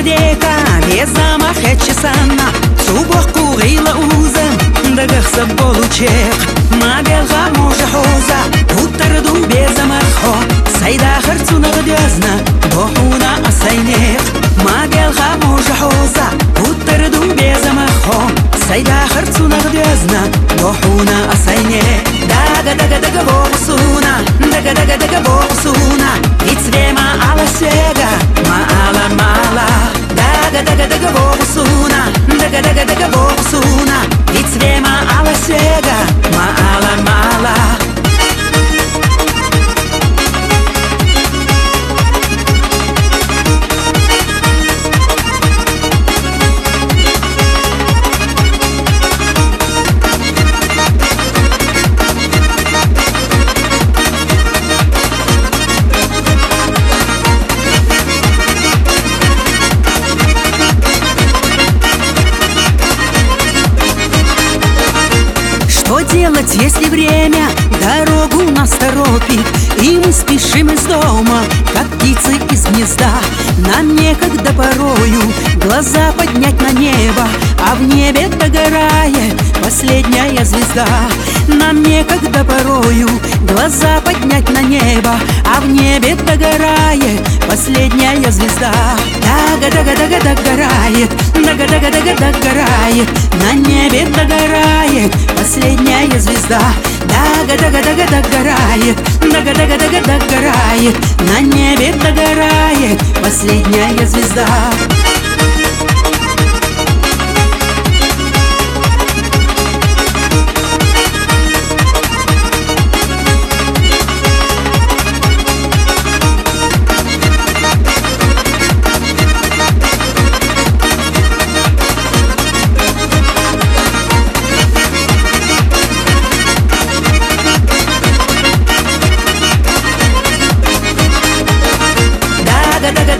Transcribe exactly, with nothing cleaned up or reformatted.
дика, без замаха чесана, субох кугила узем, дагахса болучех, мабелга може хоза, утарду без замахо, сайда харцуна гадязна, бохуна асайнех, мабелга може хоза, утарду без замахо, сайда харцуна гадязна, бохуна асайнех, дага дага дага бохусуна, дага дага дага бохусуна, ицвема ала сега, ма ала мала, дага дага дага бохусуна, дага дага дага бохусуна, ицвема ала сега, ма ала мала. Что делать, если время дорогу нас торопит, и мы спешим из дома, как птицы из гнезда? Нам некогда порою глаза поднять на небо, а в небе догорает последняя звезда. Нам некогда порою глаза поднять на небо, а в небе догорает последняя звезда. Дага-дага-дага догорает, дага-дага-дага догорает, на небе догорает последняя звезда. Дага-дага-дага догорает, дага-дага-дага догорает, на небе догорает последняя звезда.